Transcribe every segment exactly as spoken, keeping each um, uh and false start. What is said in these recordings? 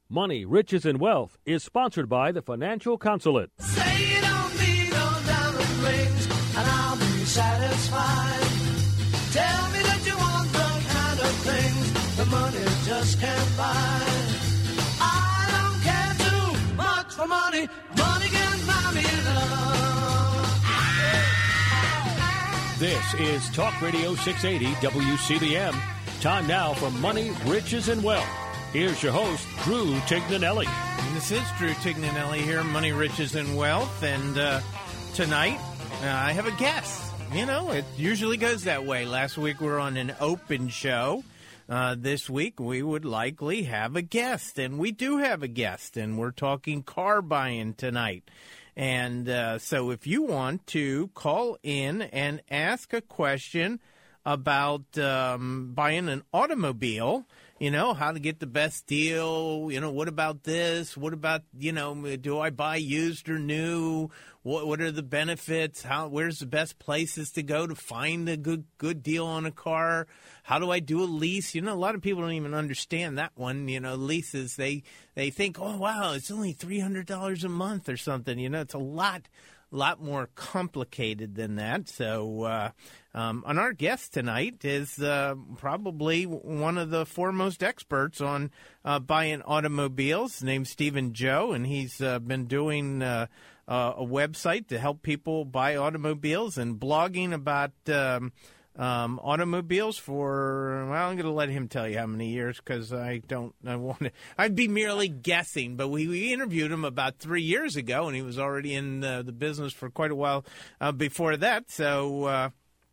Money, Riches, and Wealth is sponsored by the Financial Consulate. Say you don't need no diamond rings, and I'll be satisfied. Tell me that you want the kind of things the money just can't buy. I don't care too much for money. Money can buy me love. This is Talk Radio six eighty W C B M. Time now for Money, Riches, and Wealth. Here's your host, Drew Tignanelli. This is Drew Tignanelli here, Money, Riches, and Wealth. And uh, tonight, uh, I have a guest. You know, it usually goes that way. Last week, we were on an open show. Uh, this week, we would likely have a guest. And we do have a guest. And we're talking car buying tonight. And uh, so if you want to call in and ask a question about um, buying an automobile, you know, how to get the best deal, you know, what about this? What about, you know, do I buy used or new? What what are the benefits? How where's the best places to go to find a good good deal on a car? How do I do a lease? You know, a lot of people don't even understand that one. You know, leases, they they think, oh, wow, it's only three hundred dollars a month or something. You know, it's a lot lot more complicated than that. So, uh, um, and our guest tonight is uh, probably one of the foremost experts on uh, buying automobiles, named Stephen Joe, and he's uh, been doing uh, uh, a website to help people buy automobiles and blogging about um, um, automobiles for, well, I'm going to let him tell you how many years because I don't, I want to, I'd be merely guessing, but we, we interviewed him about three years ago, and he was already in the, the business for quite a while uh, before that. So, uh,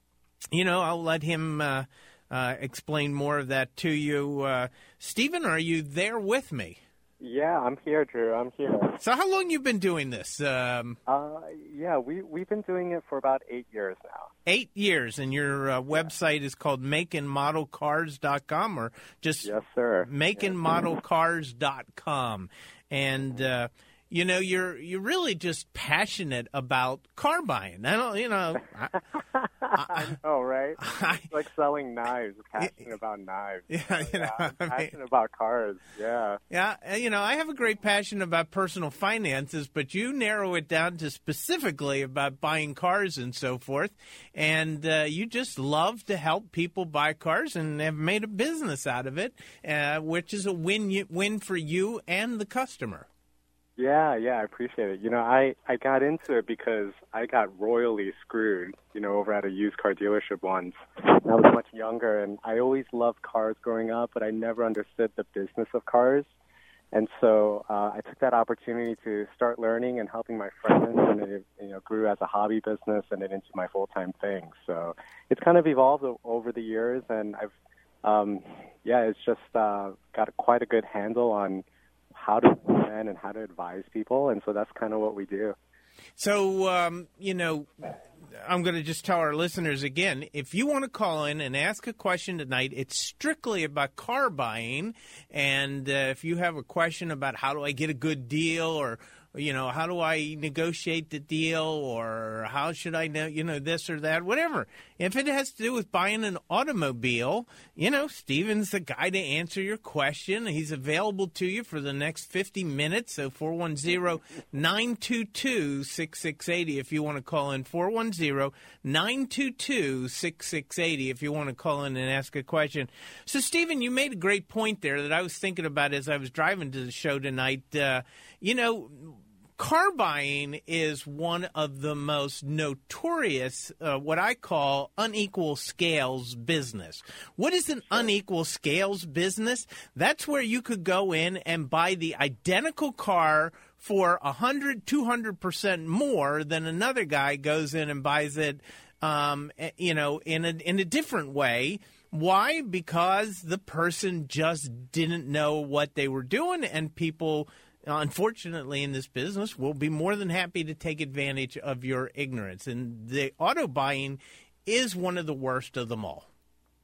you know, I'll let him uh, uh, explain more of that to you. Uh, Stephen, are you there with me? Yeah, I'm here, Drew. I'm here. So how long you been doing this? Um, uh, yeah, we, we've been doing it for about eight years now. Eight years, and your uh, website is called make and model cars dot com, or just yes, sir. make and model cars dot com. And, uh, you know, you're you're really just passionate about car buying. I don't, you know. I, I, I know, right? I, it's like selling knives, passionate yeah, about knives. Yeah, you know, yeah, I'm I passionate mean, about cars, yeah. Yeah, you know, I have a great passion about personal finances, but you narrow it down to specifically about buying cars and so forth, and uh, you just love to help people buy cars and have made a business out of it, uh, which is a win win for you and the customer. Yeah, yeah, I appreciate it. You know, I, I got into it because I got royally screwed, you know, over at a used car dealership once. I was much younger, and I always loved cars growing up, but I never understood the business of cars. And so uh, I took that opportunity to start learning and helping my friends, and it, you know, grew as a hobby business and then into my full-time thing. So it's kind of evolved o- over the years, and I've, um, yeah, it's just uh, got quite a good handle on how to plan and how to advise people, and so that's kind of what we do. So, um, you know, I'm going to just tell our listeners again, if you want to call in and ask a question tonight, it's strictly about car buying, and uh, if you have a question about how do I get a good deal, or you know, how do I negotiate the deal, or how should I know, you know, this or that, whatever. If it has to do with buying an automobile, you know, Stephen's the guy to answer your question. He's available to you for the next fifty minutes. So four one zero, nine two two, six six eight zero if you want to call in, four one zero, nine two two, six six eight zero if you want to call in and ask a question. So, Stephen, you made a great point there that I was thinking about as I was driving to the show tonight. Uh, you know, car buying is one of the most notorious, uh, what I call unequal scales business. What is an unequal scales business? That's where you could go in and buy the identical car for one hundred, two hundred percent more than another guy goes in and buys it, um, you know, in a, in a different way. Why? Because the person just didn't know what they were doing, and people, unfortunately, in this business, will be more than happy to take advantage of your ignorance. And the auto buying is one of the worst of them all.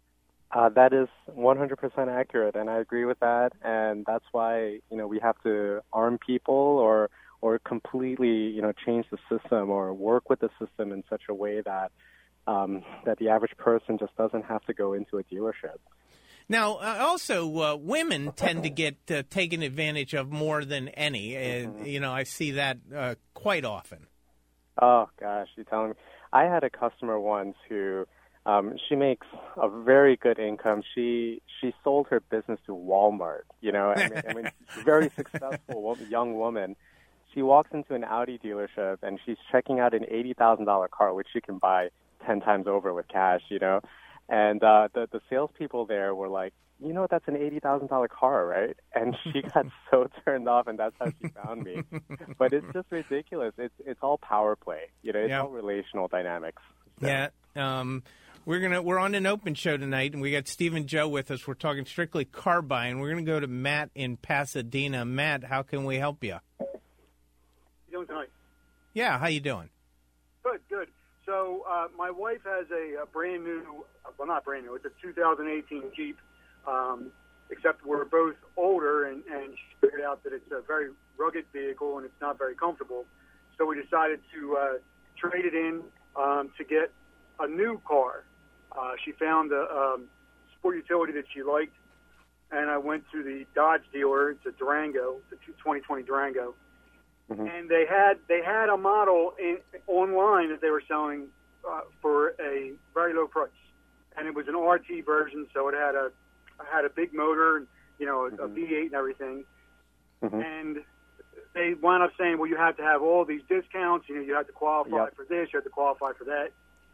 Uh, that is one hundred percent accurate, and I agree with that. And that's why, you know, we have to arm people or or completely, you know, change the system or work with the system in such a way that um, that the average person just doesn't have to go into a dealership. Now, uh, also, uh, women tend to get uh, taken advantage of more than any. Uh, Mm-hmm. You know, I see that uh, quite often. Oh, gosh, you're telling me. I had a customer once who, um, she makes a very good income. She she sold her business to Walmart, you know, I mean, I mean very successful wo- young woman. She walks into an Audi dealership, and she's checking out an eighty thousand dollars car, which she can buy ten times over with cash, you know. And uh, the, the salespeople there were like, you know, that's an eighty thousand dollars car, right? And she got so turned off, and that's how she found me. But it's just ridiculous. It's it's all power play. You know, it's Yeah. all relational dynamics. So. Yeah. Um, we're gonna we're on an open show tonight, and we got Steve and Joe with us. We're talking strictly car buying. We're gonna go to Matt in Pasadena. Matt, how can we help you? How you doing tonight? Yeah, how you doing? Good, good. So uh, my wife has a, a brand new, well, not brand new, it's a two thousand eighteen Jeep, um, except we're both older, and, and she figured out that it's a very rugged vehicle and it's not very comfortable. So we decided to uh, trade it in um, to get a new car. Uh, she found a um, sport utility that she liked, and I went to the Dodge dealer. It's a Durango, it's a twenty twenty Durango. Mm-hmm. And they had they had a model in, online that they were selling uh, for a very low price, and it was an R T version, so it had a had a big motor, and you know, a, Mm-hmm. a V eight and everything. Mm-hmm. And they wound up saying, well, you have to have all these discounts. You know, you have to qualify Yep. for this, you have to qualify for that.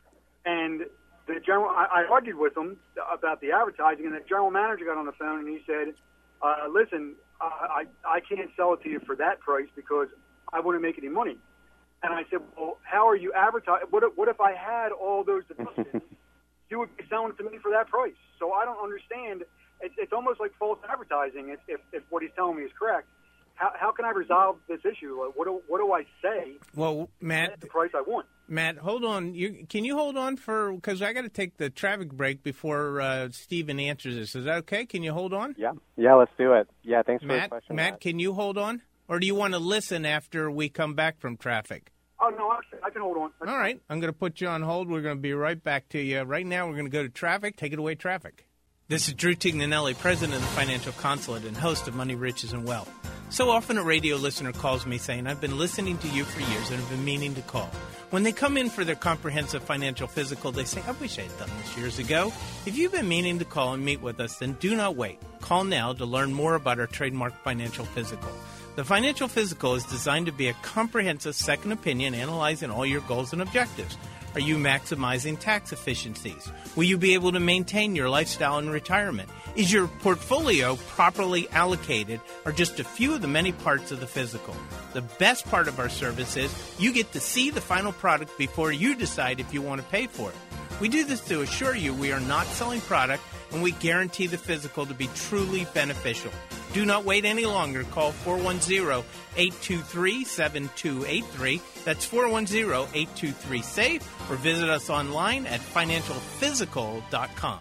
And the general, I, I argued with them about the advertising, and the general manager got on the phone and he said, uh, "Listen, uh, I I can't sell it to you for that price because I wouldn't make any money." And I said, "Well, how are you advertising? What if, what if I had all those deductions? You would be selling it to me for that price." So I don't understand. It's, it's almost like false advertising. If, if, if what he's telling me is correct, how how can I resolve this issue? Like, what do what do I say Well, Matt, at the price I want? Matt, hold on. You can you hold on for because I got to take the traffic break before uh, Steven answers this. Is that okay? Can you hold on? Yeah, yeah, let's do it. Yeah, thanks for the Matt, question, Matt, Matt. can you hold on, or do you want to listen after we come back from traffic? Oh no, I can, I can hold on. All right, I'm going to put you on hold. We're going to be right back to you. Right now, we're going to go to traffic. Take it away, traffic. This is Drew Tignanelli, president of the Financial Consulate and host of Money, Riches, and Wealth. So often a radio listener calls me saying, "I've been listening to you for years and have been meaning to call." When they come in for their comprehensive financial physical, they say, "I wish I had done this years ago." If you've been meaning to call and meet with us, then do not wait. Call now to learn more about our trademark financial physical. The financial physical is designed to be a comprehensive second opinion analyzing all your goals and objectives. Are you maximizing tax efficiencies? Will you be able to maintain your lifestyle in retirement? Is your portfolio properly allocated, or just a few of the many parts of the physical? The best part of our service is you get to see the final product before you decide if you want to pay for it. We do this to assure you we are not selling product, and we guarantee the physical to be truly beneficial. Do not wait any longer. Call four one zero, eight two three, seven two eight three. That's four one zero, eight two three, SAFE, or visit us online at financial physical dot com.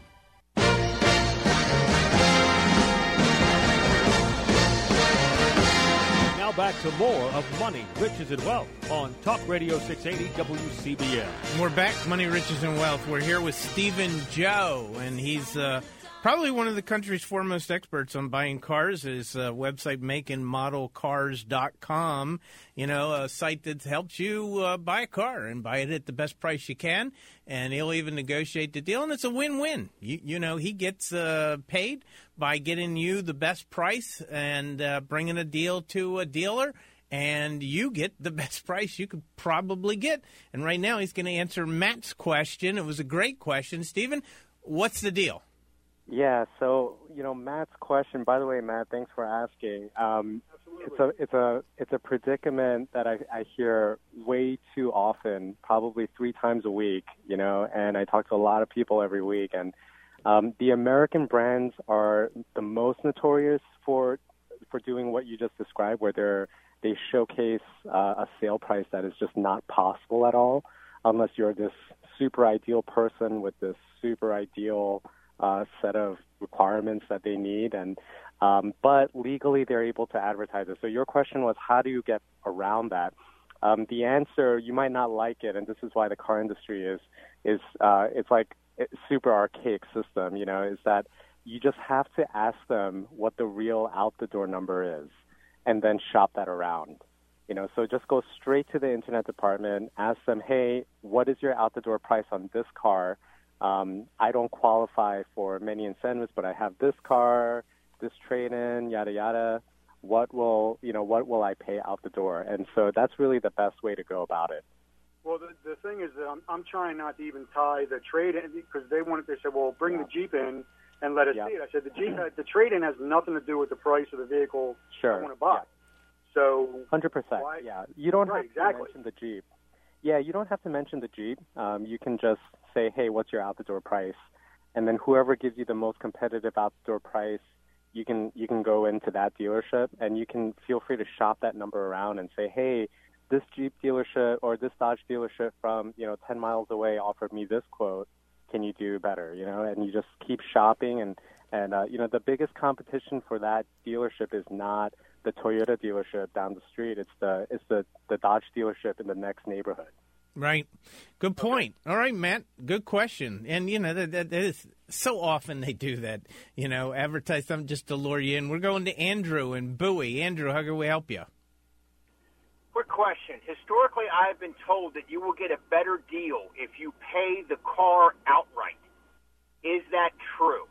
Now back to more of Money, Riches, and Wealth on Talk Radio six eighty W C B M. We're back, Money, Riches, and Wealth. We're here with Stephen Joe, and he's uh, probably one of the country's foremost experts on buying cars. His uh, website, make and model cars dot com, you know, a site that helps you uh, buy a car and buy it at the best price you can, and he'll even negotiate the deal, and it's a win-win. You, you know, he gets uh, paid by getting you the best price and uh, bringing a deal to a dealer, and you get the best price you could probably get. And right now he's going to answer Matt's question. It was a great question. Stephen, what's the deal? Yeah, so you know Matt's question. By the way, Matt, thanks for asking. Um, it's a it's a it's a predicament that I, I hear way too often, probably three times a week. You know, and I talk to a lot of people every week. And um, the American brands are the most notorious for for doing what you just described, where they're they showcase uh, a sale price that is just not possible at all, unless you're this super ideal person with this super ideal Uh, set of requirements that they need, and um, but legally they're able to advertise it. So your question was, how do you get around that? Um, the answer, you might not like it, and this is why the car industry is is uh, it's like a super archaic system. You know, is that you just have to ask them what the real out-the-door number is and then shop that around. You know, so just go straight to the internet department, ask them, hey, what is your out-the-door price on this car? Um, I don't qualify for many incentives, but I have this car, this trade-in, yada, yada. What will, you know, what will I pay out the door? And so that's really the best way to go about it. Well, the, the thing is that I'm, I'm trying not to even tie the trade-in because they wanted, they said, well, bring yeah. the Jeep in and let us yeah. see it. I said, the Jeep, the trade-in has nothing to do with the price of the vehicle sure. I want to buy. Yeah. So one hundred percent, why? yeah. You don't right, have to exactly. mention the Jeep. Yeah, you don't have to mention the Jeep. Um, you can just say, hey, what's your out-the-door price? And then whoever gives you the most competitive out-the-door price, you can you can go into that dealership, and you can feel free to shop that number around and say, hey, this Jeep dealership or this Dodge dealership from, you know, ten miles away offered me this quote. Can you do better? You know, and you just keep shopping. And, and uh, you know, the biggest competition for that dealership is not the Toyota dealership down the street. It's the it's the, the Dodge dealership in the next neighborhood. Right. Good point. Okay. All right, Matt. Good question. And, you know, that, that, that is so often they do that, you know, advertise something just to lure you in. We're going to Andrew in Bowie. Andrew, how can we help you? Quick question. Historically, I've been told that you will get a better deal if you pay the car outright. Is that true?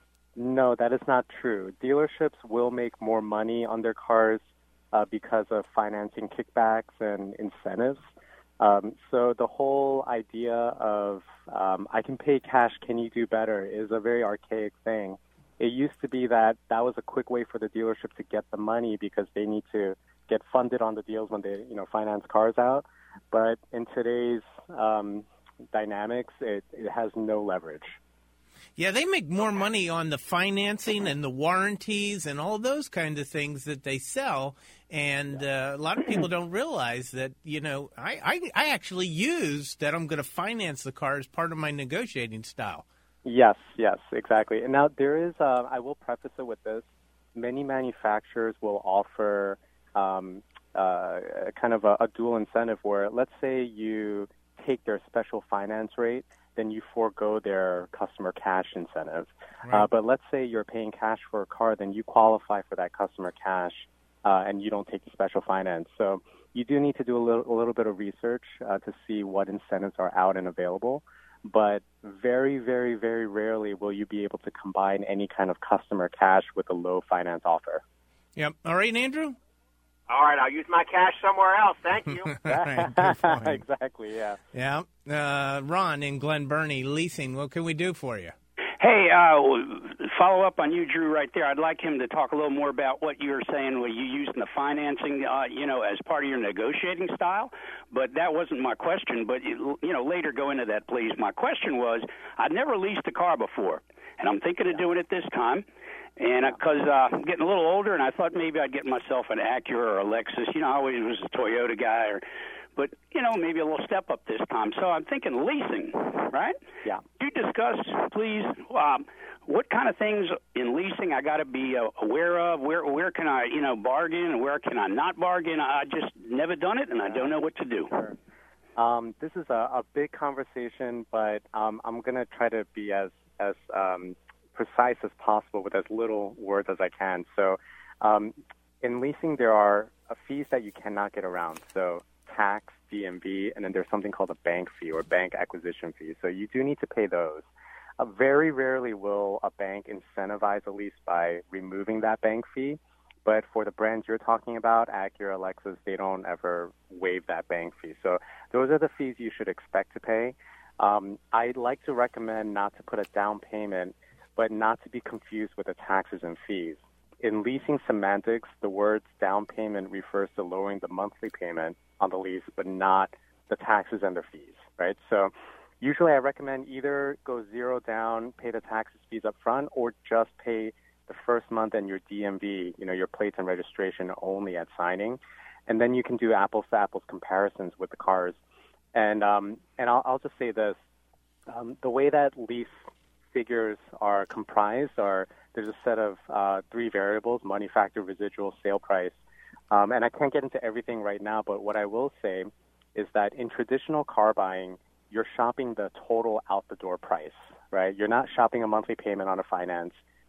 No, that is not true. Dealerships will make more money on their cars uh, because of financing kickbacks and incentives. Um, so the whole idea of um, I can pay cash, can you do better, is a very archaic thing. It used to be that that was a quick way for the dealership to get the money because they need to get funded on the deals when they, you know, finance cars out. But in today's um, dynamics, it, it has no leverage. Yeah, they make more money on the financing and the warranties and all those kinds of things that they sell. And uh, a lot of people don't realize that, you know, I, I, I actually use that I'm going to finance the car as part of my negotiating style. Yes, yes, exactly. And now there is, uh, I will preface it with this, many manufacturers will offer um, uh, kind of a, a dual incentive where, let's say you take their special finance rate, then you forego their customer cash incentive. Right. Uh, but let's say you're paying cash for a car, then you qualify for that customer cash, uh, and you don't take the special finance. So you do need to do a little, a little bit of research uh, to see what incentives are out and available. But very, very, very rarely will you be able to combine any kind of customer cash with a low finance offer. Yep. All right, Andrew? All right, I'll use my cash somewhere else. Thank you. Right, exactly, yeah. Yeah. Uh, Ron in Glen Burnie, leasing, what can we do for you? Hey, uh, follow up on you, Drew, right there. I'd like him to talk a little more about what you were saying, were you using the financing, uh, you know, as part of your negotiating style? But that wasn't my question. But, you know, later go into that, please. My question was, I'd never leased a car before, and I'm thinking of doing it this time. And because uh, I'm getting a little older, and I thought maybe I'd get myself an Acura or a Lexus. You know, I always was a Toyota guy, or, but, you know, maybe a little step up this time. So I'm thinking leasing, right? Yeah. You discuss, please, um, what kind of things in leasing I got to be uh, aware of? Where where can I, you know, bargain, and where can I not bargain? I just never done it, and I don't know what to do. Sure. Um, this is a, a big conversation, but um, I'm going to try to be as as um, precise as possible with as little words as I can. So um, in leasing, there are uh, fees that you cannot get around. So tax, D M V, and then there's something called a bank fee or bank acquisition fee. So you do need to pay those. Uh, very rarely will a bank incentivize a lease by removing that bank fee. But for the brands you're talking about, Acura, Lexus, they don't ever waive that bank fee. So those are the fees you should expect to pay. Um, I'd like to recommend not to put a down payment, but not to be confused with the taxes and fees. In leasing semantics, the words down payment refers to lowering the monthly payment on the lease, but not the taxes and the fees, right? So usually I recommend either go zero down, pay the taxes, fees up front, or just pay the first month and your D M V, you know, your plates and registration only at signing. And then you can do apples-to-apples comparisons with the cars. And um, and I'll, I'll just say this. Um, the way that lease figures are comprised are there's a set of uh, three variables: money factor, residual, sale price. Um, and I can't get into everything right now, but what I will say is that in traditional car buying, you're shopping the total out-the-door price, right? You're not shopping a monthly payment on a finance.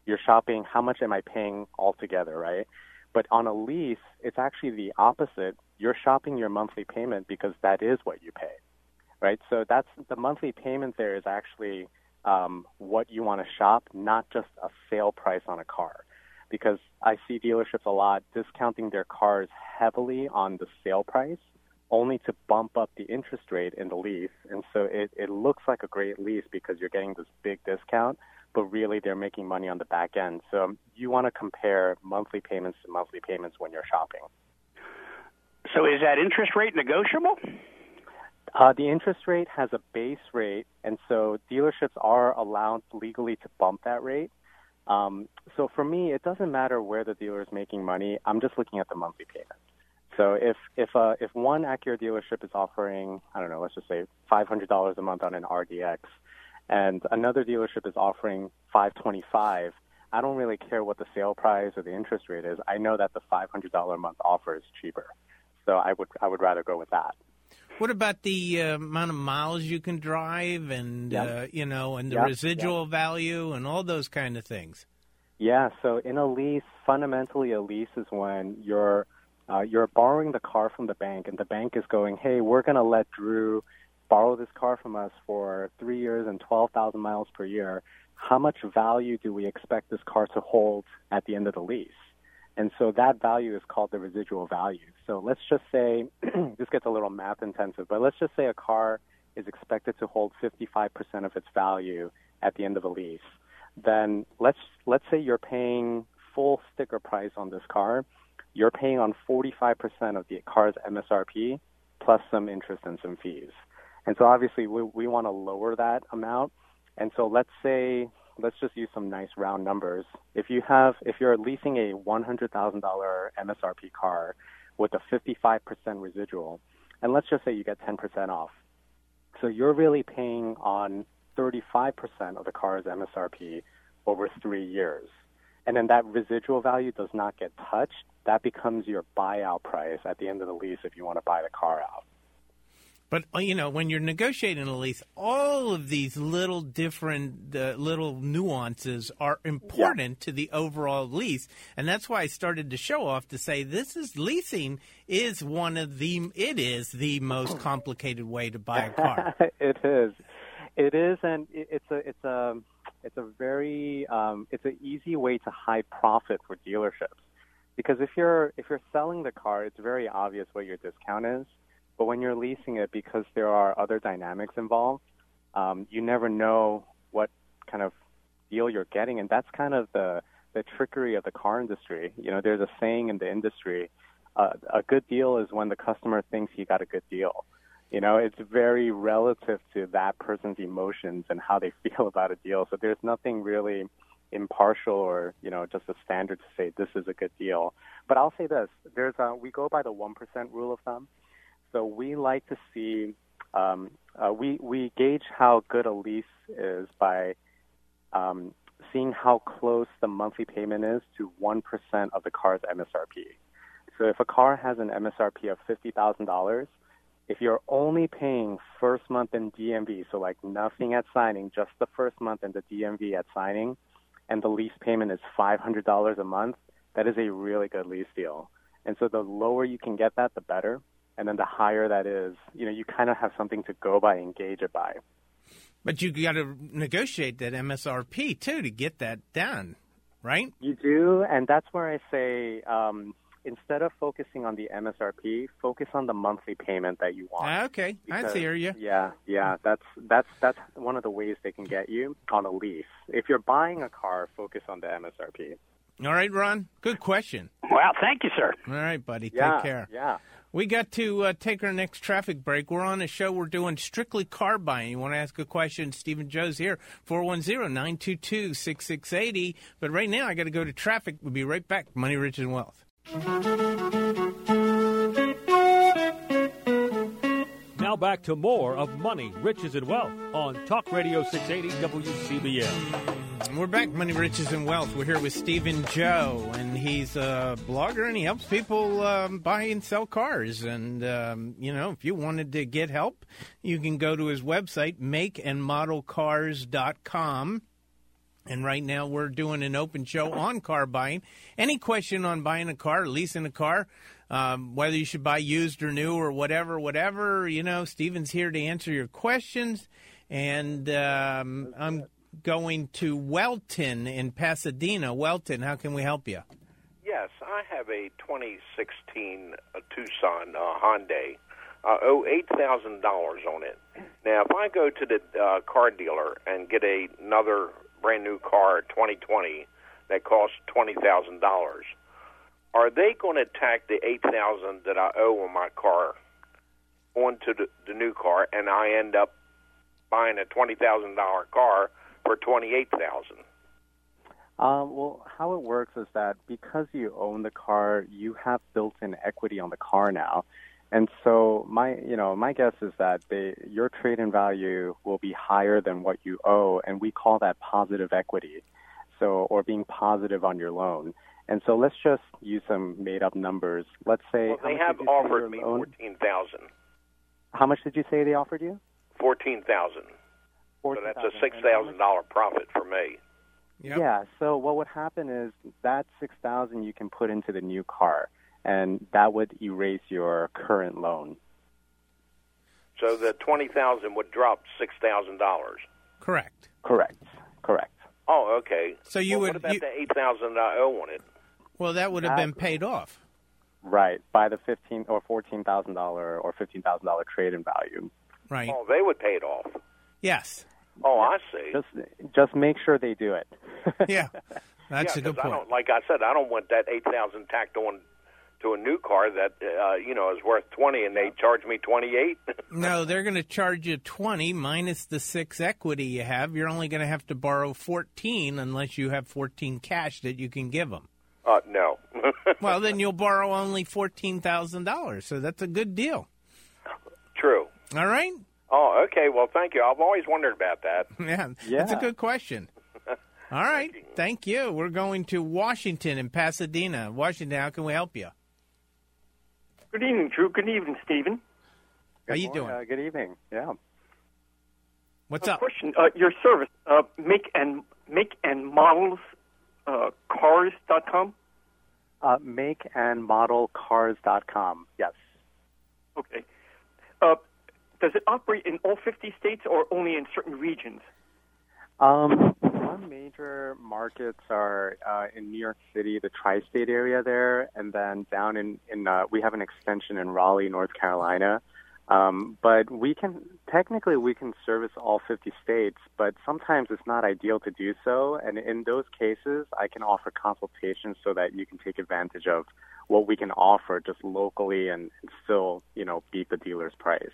you're shopping how much am I paying altogether, right? But on a lease, it's actually the opposite. You're shopping your monthly payment because that is what you pay, right? So that's the monthly payment there is actually um, what you want to shop, not just a sale price on a car. Because I see dealerships a lot discounting their cars heavily on the sale price, only to bump up the interest rate in the lease. And so it, it looks like a great lease because you're getting this big discount, but really they're making money on the back end. So you want to compare monthly payments to monthly payments when you're shopping. So is that interest rate negotiable? Uh, the interest rate has a base rate, and so dealerships are allowed legally to bump that rate. Um, so for me, it doesn't matter where the dealer is making money. I'm just looking at the monthly payment. So if if uh, if one Acura dealership is offering, I don't know, let's just say five hundred dollars a month on an R D X, and another dealership is offering five twenty-five, I don't really care what the sale price or the interest rate is. I know that the five hundred dollars a month offer is cheaper, so I would I would rather go with that. What about the uh, amount of miles you can drive, and yep. uh, you know, and the yep. residual yep. value, and all those kind of things? Yeah. So in a lease, fundamentally, a lease is when you're uh, you're borrowing the car from the bank, and the bank is going, "Hey, we're going to let Drew borrow this car from us for three years and twelve thousand miles per year. How much value do we expect this car to hold at the end of the lease?" And so that value is called the residual value. So let's just say, this gets a little math intensive, but let's just say a car is expected to hold fifty-five percent of its value at the end of a lease. Then let's let's say you're paying full sticker price on this car. You're paying on forty-five percent of the car's M S R P plus some interest and some fees. And so obviously we, we want to lower that amount. And so let's say, let's just use some nice round numbers. If you have, if you're leasing a one hundred thousand dollars M S R P car with a fifty-five percent residual, and let's just say you get ten percent off. So you're really paying on thirty-five percent of the car's M S R P over three years. And then that residual value does not get touched. That becomes your buyout price at the end of the lease if you want to buy the car out. But, you know, when you're negotiating a lease, all of these little different uh, little nuances are important yeah. to the overall lease. And that's why I started to show off to say this is leasing is one of the, it is the most complicated way to buy a car. It is. It is, and it's a, it's a, it's a very, um, it's an easy way to high profit for dealerships. Because if you're, if you're selling the car, it's very obvious what your discount is. But when you're leasing it, because there are other dynamics involved, um, you never know what kind of deal you're getting. And that's kind of the, the trickery of the car industry. You know, there's a saying in the industry, uh, a good deal is when the customer thinks he got a good deal. You know, it's very relative to that person's emotions and how they feel about a deal. So there's nothing really impartial or, you know, just a standard to say this is a good deal. But I'll say this, there's a, we go by the one percent rule of thumb. So we like to see, um, uh, we, we gauge how good a lease is by um, seeing how close the monthly payment is to one percent of the car's M S R P. So if a car has an M S R P of fifty thousand dollars, if you're only paying first month in D M V, so like nothing at signing, just the first month and the D M V at signing, and the lease payment is five hundred dollars a month, that is a really good lease deal. And so the lower you can get that, the better. And then the higher that is, you know, you kind of have something to go by and gauge it by. But you got to negotiate that M S R P, too, to get that done, right? You do, and that's where I say um, instead of focusing on the M S R P, focus on the monthly payment that you want. Okay, because, I hear you. Yeah, yeah, that's, that's, that's one of the ways they can get you on a lease. If you're buying a car, focus on the M S R P. All right, Ron, good question. Wow, thank you, sir. All right, buddy, yeah, take care. Yeah. We got to uh, take our next traffic break. We're on a show. We're doing strictly car buying. You want to ask a question? Stephen Joe's here, four one zero, nine two two, six six eight zero. But right now, I got to go to traffic. We'll be right back. Money, Riches, and Wealth. Now back to more of Money, Riches, and Wealth on Talk Radio six eighty W C B M. We're back, Money, Riches, and Wealth. We're here with Stephen Joe, and he's a blogger, and he helps people um, buy and sell cars. And, um, you know, if you wanted to get help, you can go to his website, make and model cars dot com. And right now we're doing an open show on car buying. Any question on buying a car, leasing a car, um, whether you should buy used or new or whatever, whatever, you know, Stephen's here to answer your questions. And um, I'm going to Welton in Pasadena. Welton, how can we help you? Yes, I have a twenty sixteen uh, Tucson uh, Hyundai. I owe eight thousand dollars on it. Now, if I go to the uh, car dealer and get a, another brand-new car, twenty twenty, that costs twenty thousand dollars, are they going to tack the eight thousand dollars that I owe on my car onto the, the new car, and I end up buying a twenty thousand dollars car for twenty-eight thousand dollars? Um, well, how it works is that because you own the car, you have built-in equity on the car now. And so my, you know, my guess is that they, your trade-in value will be higher than what you owe, and we call that positive equity, so or being positive on your loan. And so let's just use some made-up numbers. Let's say well, they have offered me fourteen thousand dollars. How much did you say they offered you? fourteen thousand dollars. So that's a six thousand dollars profit for me. Yep. Yeah, so what would happen is that six thousand dollars you can put into the new car, and that would erase your current loan. So the twenty thousand dollars would drop six thousand dollars. Correct. Correct. Correct. Oh, okay. So you well, would. What about you, the eight thousand dollars I owe on it? Well, that would have been paid off. Right, by the fifteen or fourteen thousand dollars or fifteen thousand dollars trade-in value. Right. Oh, they would pay it off. Yes. Oh, I see. Just, just make sure they do it. Yeah, that's yeah, a good I point. don't, like I said, I don't want that eight thousand tacked on to a new car that uh, you know is worth twenty, and they charge me twenty eight. No, they're going to charge you twenty minus the six equity you have. You're only going to have to borrow fourteen unless you have fourteen cash that you can give them. Uh, no. Well, then you'll borrow only fourteen thousand dollars, so that's a good deal. True. All right. Oh, okay. Well, thank you. I've always wondered about that. Yeah, Yeah. that's a good question. All right. Thank you. We're going to Washington in Pasadena. Washington, how can we help you? Good evening, Drew. Good evening, Stephen. How you morning. doing? Uh, good evening. Yeah. What's uh, up? Question: uh, Your service, uh, make and make and models, uh, cars dot com. Uh, make and model cars dot com. Yes. Okay. Uh, does it operate in all fifty states or only in certain regions? Um, our major markets are uh, in New York City, the tri-state area there, and then down in, in uh, we have an extension in Raleigh, North Carolina. Um, but we can, technically we can service all fifty states, but sometimes it's not ideal to do so. And in those cases, I can offer consultations so that you can take advantage of what we can offer just locally and, and still, you know, beat the dealer's price.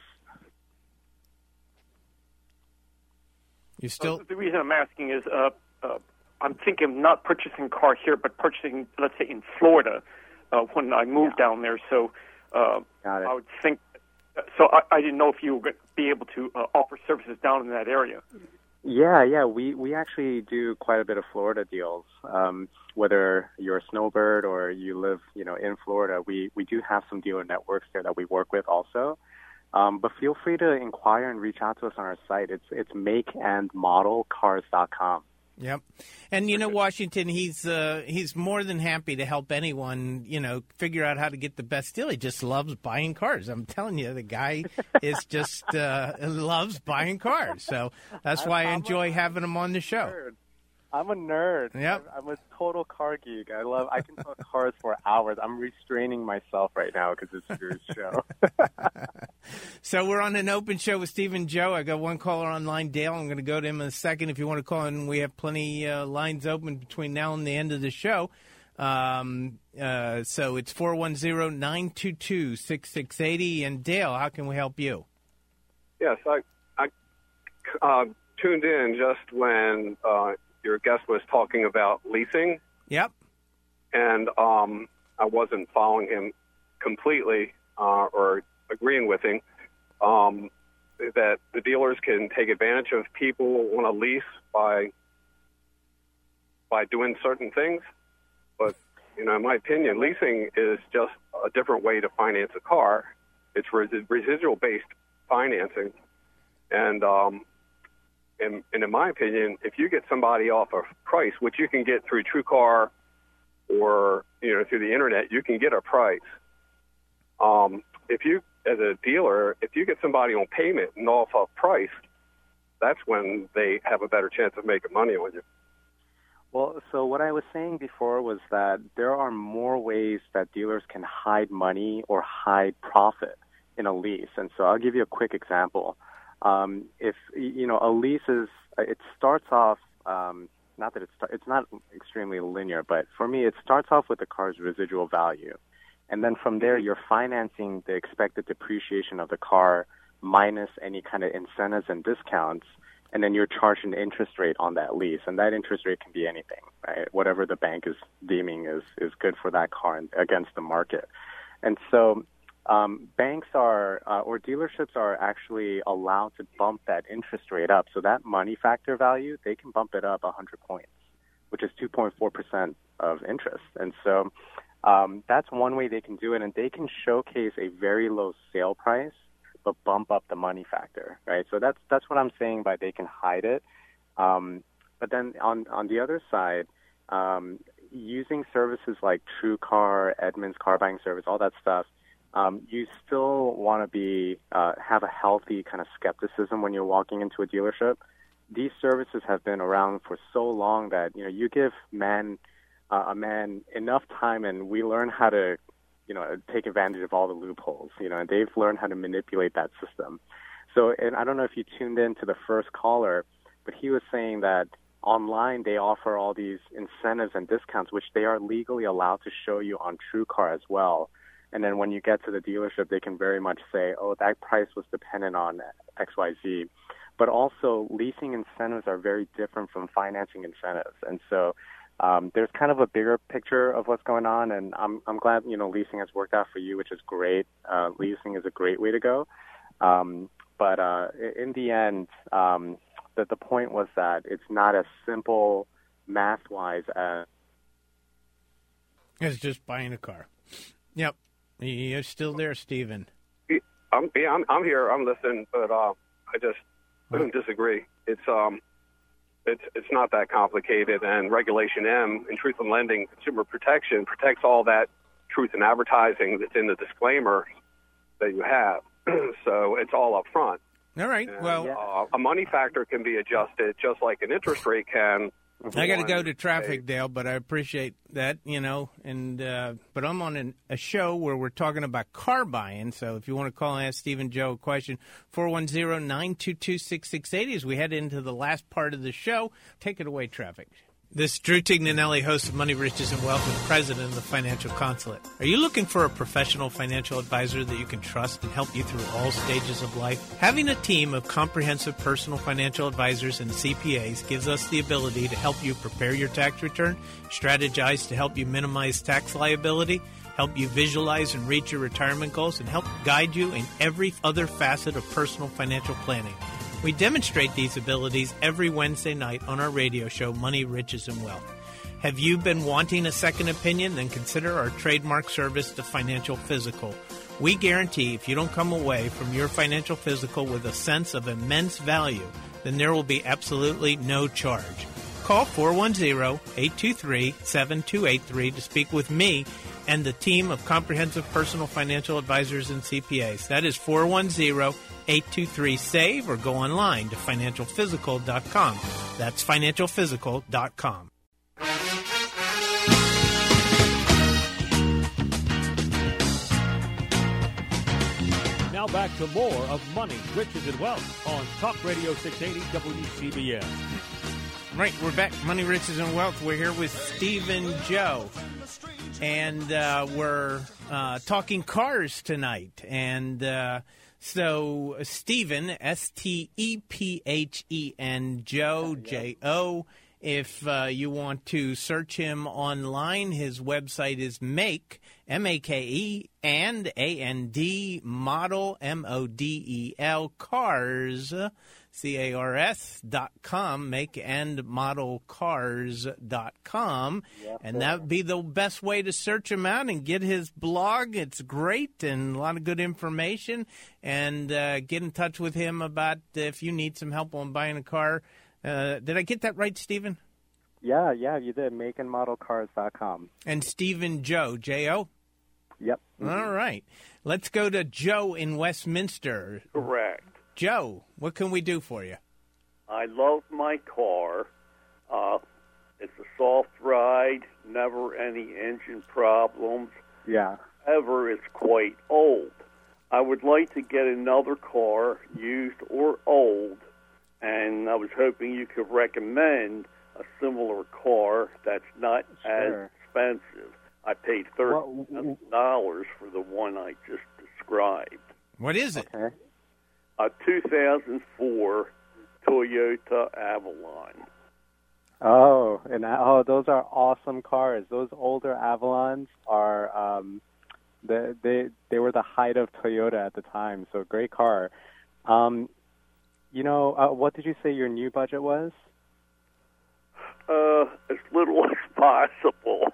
You still? Uh, the reason I'm asking is uh, uh, I'm thinking of not purchasing a car here, but purchasing, let's say, in Florida uh, when I move Yeah. down there. So uh, Got it. I would think. So I, I didn't know if you would be able to uh, offer services down in that area. Yeah, yeah, we, we actually do quite a bit of Florida deals. Um, whether you're a snowbird or you live, you know, in Florida, we, we do have some dealer networks there that we work with also. Um, but feel free to inquire and reach out to us on our site. It's it's make and model cars dot com. Yep. And, you know, Washington, he's uh, he's more than happy to help anyone, you know, figure out how to get the best deal. He just loves buying cars. I'm telling you, the guy is just uh, loves buying cars. So that's why I enjoy having him on the show. Nerd. I'm a nerd. Yep. I'm, I'm a total car geek. I love. I can talk cars for hours. I'm restraining myself right now because it's Drew's show. So we're on an open show with Stephen Joe. I got one caller online, Dale. I'm going to go to him in a second. If you want to call in, we have plenty uh, lines open between now and the end of the show. Um, uh, so it's four one zero, nine two two, six six eight zero. And Dale, how can we help you? Yes, I, I uh, tuned in just when uh, your guest was talking about leasing, Yep. and um, I wasn't following him completely uh, or agreeing with him. Um, that the dealers can take advantage of people on a lease by by doing certain things, but you know, in my opinion, leasing is just a different way to finance a car. It's res- residual-based financing, and um, and, and in my opinion, if you get somebody off a price, which you can get through TrueCar or, you know, through the internet, you can get a price. Um, if you, as a dealer, if you get somebody on payment and off a price, that's when they have a better chance of making money on you. Well, so what I was saying before was that there are more ways that dealers can hide money or hide profit in a lease. And so I'll give you a quick example. Um, if, you know, a lease is, it starts off, um, not that it's, it's not extremely linear, but for me, it starts off with the car's residual value. And then from there, you're financing the expected depreciation of the car minus any kind of incentives and discounts. And then you're charged an interest rate on that lease. And that interest rate can be anything, right? Whatever the bank is deeming is, is good for that car and against the market. And so um, banks are, uh, or dealerships are actually allowed to bump that interest rate up. So that money factor value, they can bump it up one hundred points, which is two point four percent of interest. And so um, that's one way they can do it. And they can showcase a very low sale price but bump up the money factor, right? So that's that's what I'm saying by they can hide it. Um, but then on on the other side, um, using services like TrueCar, Edmunds Car Buying Service, all that stuff, um, you still want to be uh, have a healthy kind of skepticism when you're walking into a dealership. These services have been around for so long that you know you give man uh, a man enough time, and we learn how to, you know, take advantage of all the loopholes, you know, and they've learned how to manipulate that system. So, and I don't know if you tuned in to the first caller, but he was saying that online they offer all these incentives and discounts, which they are legally allowed to show you on TrueCar as well. And then when you get to the dealership, they can very much say, oh, that price was dependent on X Y Z. But also leasing incentives are very different from financing incentives. And so Um, there's kind of a bigger picture of what's going on, and I'm I'm glad, you know, leasing has worked out for you, which is great. Uh, leasing is a great way to go. Um, but uh, in the end, um, the, the point was that it's not as simple math-wise as... It's just buying a car. Yep. You're still there, Stephen. I'm, yeah, I'm, I'm here. I'm listening, but uh, I just huh? disagree. It's... um. It's it's not that complicated, and Regulation M in Truth in Lending Consumer Protection protects all that truth in advertising that's in the disclaimer that you have. So it's all up front. All right. And, well, uh, a money factor can be adjusted just like an interest rate can. I got to go to traffic, Dale, but I appreciate that, you know. And uh, but I'm on an, a show where we're talking about car buying. So if you want to call and ask Steve and Joe a question, four one zero, nine two two, six six eight zero as we head into the last part of the show. Take it away, traffic. This is Drew Tignanelli, host of Money, Riches, and Wealth, and president of the Financial Consulate. Are you looking for a professional financial advisor that you can trust and help you through all stages of life? Having a team of comprehensive personal financial advisors and C P As gives us the ability to help you prepare your tax return, strategize to help you minimize tax liability, help you visualize and reach your retirement goals, and help guide you in every other facet of personal financial planning. We demonstrate these abilities every Wednesday night on our radio show, Money, Riches, and Wealth. Have you been wanting a second opinion? Then consider our trademark service, the Financial Physical. We guarantee if you don't come away from your financial physical with a sense of immense value, then there will be absolutely no charge. Call four one zero, eight two three, seven two eight three to speak with me and the team of comprehensive personal financial advisors and C P As. That is four one zero, eight two three, SAVE, or go online to financial physical dot com. That's financial physical dot com. Now back to more of Money, Riches, and Wealth on Talk Radio six eighty W C B S. Right, we're back. Money, Riches, and Wealth. We're here with Steve and Joe. And uh, we're uh, talking cars tonight. And uh, so Stephen, S T E P H E N, Joe, J O, If uh, you want to search him online, his website is Make, M A K E, and A N D, Model, M O D E L, Cars, C A R S dot com, make and model cars dot com. Yep, and that would be the best way to search him out and get his blog. It's great and a lot of good information. And uh, get in touch with him about if you need some help on buying a car. Uh, did I get that right, Stephen? Yeah, yeah, you did. make and model cars dot com. And Stephen Joe, J O? Yep. Mm-hmm. All right. Let's go to Joe in Westminster. Correct. Joe, what can we do for you? I love my car. Uh, it's a soft ride, never any engine problems. Yeah. However, it's quite old. I would like to get another car, used or old, and I was hoping you could recommend a similar car that's not Sure. as expensive. I paid thirty thousand dollars for the one I just described. What is it? Okay. A two thousand four Toyota Avalon. Oh, and oh, those are awesome cars. Those older Avalons are um, they they they were the height of Toyota at the time. So great car. Um, you know, uh, what did you say your new budget was? Uh, as little as possible.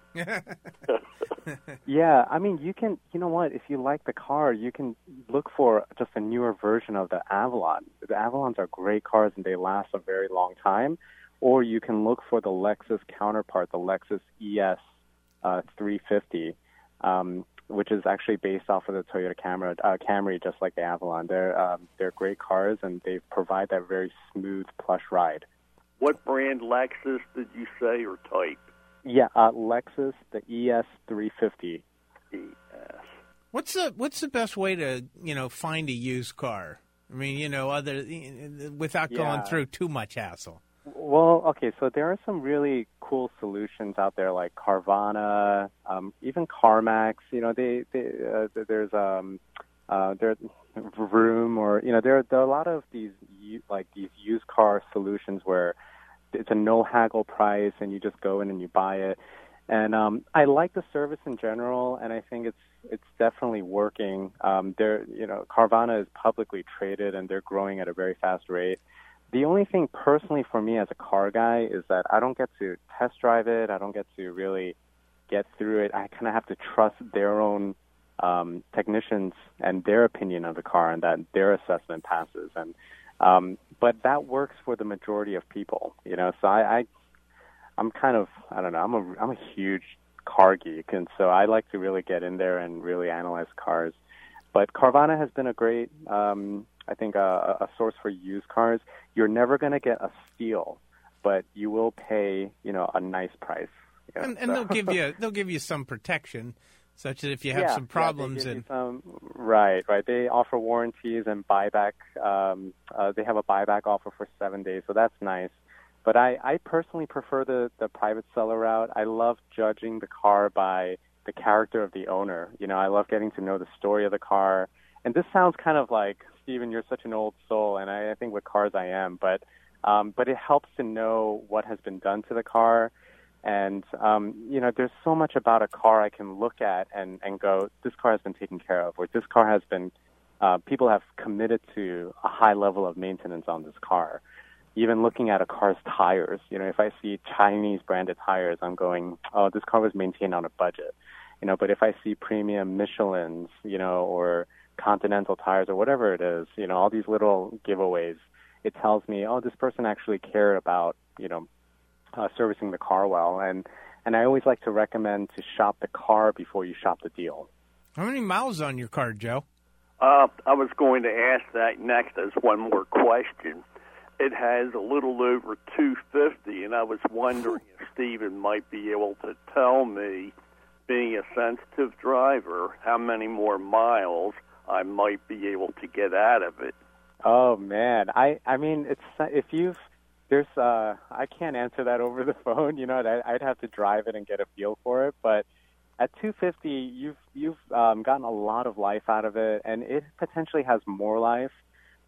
Yeah, I mean, you can, you know what, if you like the car, you can look for just a newer version of the Avalon. The Avalons are great cars and they last a very long time. Or you can look for the Lexus counterpart, the Lexus E S uh, three fifty, um, which is actually based off of the Toyota Camry, uh, Camry, just like the Avalon. They're, um, they're great cars and they provide that very smooth, plush ride. What brand Lexus did you say or type? Yeah, uh, Lexus, the E S three fifty. E S. What's the what's the best way to, you know, find a used car? I mean, you know, other without Yeah. going through too much hassle. Well, okay, so there are some really cool solutions out there like Carvana, um, even CarMax. You know, they, they uh, there's um, uh, there Vroom, or you know, there there are a lot of these like these used car solutions where it's a no haggle price, and you just go in and you buy it. And um, I like the service in general, and I think it's it's definitely working. Um, they're you know Carvana is publicly traded, and they're growing at a very fast rate. The only thing personally for me as a car guy is that I don't get to test drive it. I don't get to really get through it. I kind of have to trust their own um, technicians and their opinion of the car, and that their assessment passes. And um, but that works for the majority of people, you know. So I, I I'm kind of I don't know. I'm a I'm a huge car geek, and so I like to really get in there and really analyze cars. But Carvana has been a great, um, I think, a, a source for used cars. You're never going to get a steal, but you will pay, you know, a nice price. You know, And, and so. they'll give you they'll give you some protection, such that if you have yeah, some problems yeah, they give and you some, right, right. They offer warranties and buyback. Um, uh, they have a buyback offer for seven days, so that's nice. But I, I personally prefer the, the private seller route. I love judging the car by the character of the owner. You know, I love getting to know the story of the car. And this sounds kind of like, Stephen, you're such an old soul, and I, I think with cars I am, but um, but it helps to know what has been done to the car. And, um, you know, there's so much about a car I can look at and, and go, this car has been taken care of, or this car has been, uh, people have committed to a high level of maintenance on this car. Even looking at a car's tires, you know, if I see Chinese branded tires, I'm going, oh, this car was maintained on a budget. You know, but if I see premium Michelins, you know, or Continental tires or whatever it is, you know, all these little giveaways, it tells me, oh, this person actually cared about, you know, uh, servicing the car well. And, and I always like to recommend to shop the car before you shop the deal. How many miles on your car, Joe? Uh, I was going to ask that next as one more question. It has a little over two fifty, and I was wondering if Stephen might be able to tell me, being a sensitive driver, how many more miles I might be able to get out of it. Oh man, I I mean, it's if you've there's uh I can't answer that over the phone. You know, I'd, I'd have to drive it and get a feel for it. But at two fifty, you've you've um, gotten a lot of life out of it, and it potentially has more life.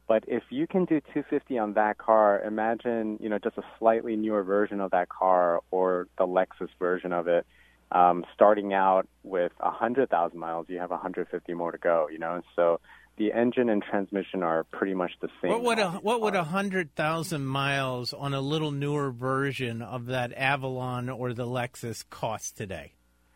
But if you can do two hundred fifty on that car, imagine, you know, just a slightly newer version of that car or the Lexus version of it. Um, starting out with one hundred thousand miles, you have one hundred fifty more to go, you know. So the engine and transmission are pretty much the same. What would a what would a hundred thousand miles on a little newer version of that Avalon or the Lexus cost today?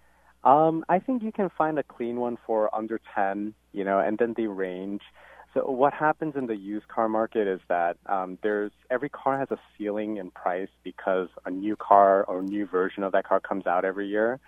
Um, I think you can find a clean one for under ten, you know, and then they range. So what happens in the used car market is that um, there's every car has a ceiling in price because a new car or new version of that car comes out every year.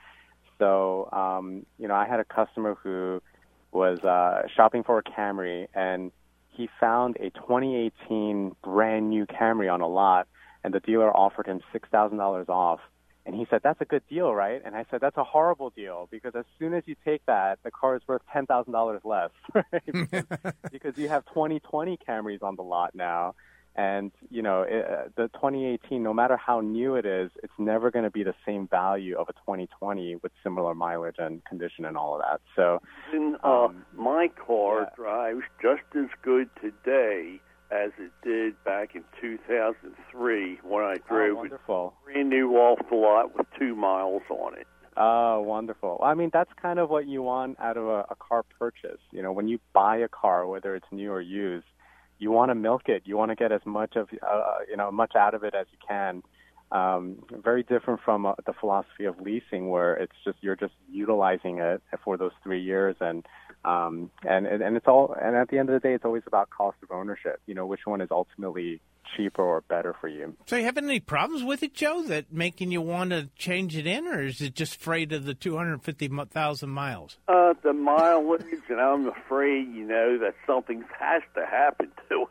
So, um, you know, I had a customer who was uh, shopping for a Camry, and he found a twenty eighteen brand new Camry on a lot, and the dealer offered him six thousand dollars off. And he said, that's a good deal, right? And I said, that's a horrible deal, because as soon as you take that, the car is worth ten thousand dollars less, right? because, because you have twenty twenty Camrys on the lot now. And, you know, it, the twenty eighteen, no matter how new it is, it's never going to be the same value of a twenty twenty with similar mileage and condition and all of that. So in, uh, um, my car yeah. drives just as good today as it did back in two thousand three when I drove oh, wonderful. it brand new off the lot with two miles on it. Oh, wonderful. I mean, that's kind of what you want out of a, a car purchase. You know, when you buy a car, whether it's new or used, you want to milk it. You want to get as much of, uh, you know, much out of it as you can. Um, very different from uh, the philosophy of leasing, where it's just you're just utilizing it for those three years, and um, and and it's all. And at the end of the day, it's always about cost of ownership. You know, which one is ultimately cheaper or better for you. So, you having any problems with it, Joe? That making you want to change it in, or is it just afraid of the two hundred fifty thousand miles? Uh, the mileage, and I'm afraid, you know, that something has to happen to it.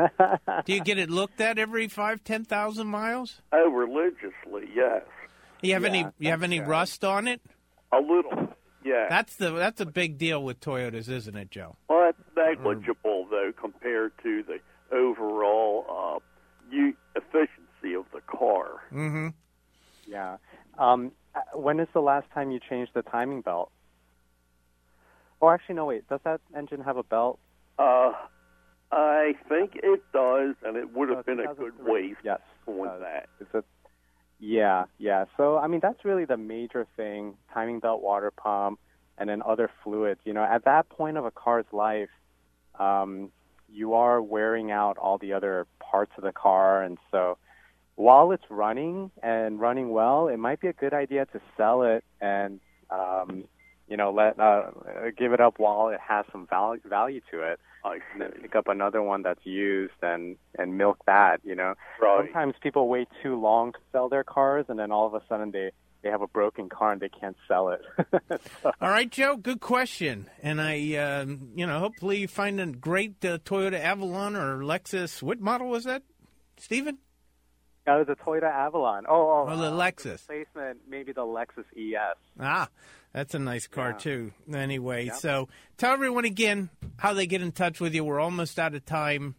Do you get it looked at every five, ten thousand miles? Oh, religiously, yes. You have yeah, any? You have any right. rust on it? A little, yeah. That's the that's a big deal with Toyotas, isn't it, Joe? Well, that's negligible though compared to the overall uh, u- efficiency of the car. Mm-hmm. Yeah. Um, when is the last time you changed the timing belt? Oh, actually, no. Wait. Does that engine have a belt? Uh. I think it does, and it would have oh, been a good waste yes. on uh, that. It's a, yeah, yeah. So, I mean, that's really the major thing, timing belt, water pump, and then other fluids. You know, at that point of a car's life, um, you are wearing out all the other parts of the car, and so while it's running and running well, it might be a good idea to sell it and, um, you know, let uh, give it up while it has some value, value to it. And then pick up another one that's used and, and milk that, you know. Right. Sometimes people wait too long to sell their cars, and then all of a sudden they, they have a broken car and they can't sell it. so. All right, Joe, good question. And I, um, you know, hopefully you find a great uh, Toyota Avalon or Lexus. What model was that, Stephen? That was a Toyota Avalon. Oh, oh, oh the uh, Lexus. Replacement, maybe the Lexus E S. Ah, that's a nice car, yeah. too. Anyway, yep. So tell everyone again how they get in touch with you. We're almost out of time.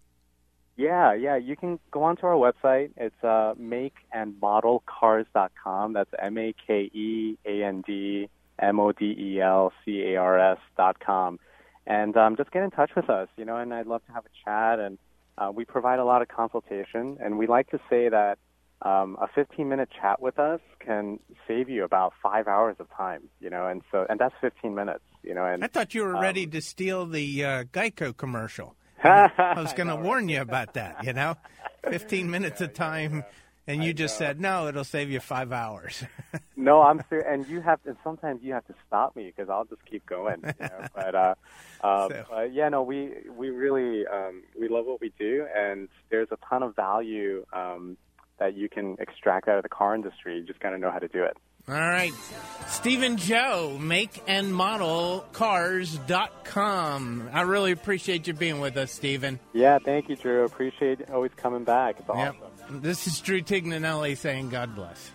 Yeah, yeah. You can go onto our website. It's uh, make and model cars dot com. That's M A K E A N D M O D E L C A R S dot com. And um, just get in touch with us, you know, and I'd love to have a chat. And uh, we provide a lot of consultation. And we like to say that Um, a fifteen-minute chat with us can save you about five hours of time, you know, and so and that's fifteen minutes, you know. And I thought you were um, ready to steal the uh, Geico commercial. I was going to warn you about that, you know, fifteen minutes yeah, of time, yeah, yeah. and you I just know. said no, it'll save you five hours. No, I'm serious, and you have to. Sometimes you have to stop me because I'll just keep going. You know? But uh, um, So. uh, yeah, no, we we really um, we love what we do, and there's a ton of value. Um, that you can extract out of the car industry. You just got to know how to do it. All right. Stephen Joe, make and model cars dot com. I really appreciate you being with us, Stephen. Yeah, thank you, Drew. Appreciate always coming back. It's Yep. awesome. This is Drew Tignanelli saying God bless.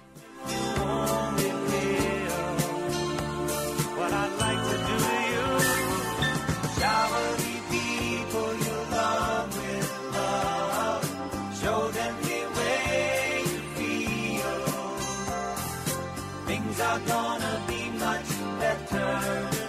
What I'd like to do to you, shower the people you love with love, show them the way you feel. Things are gonna be much better.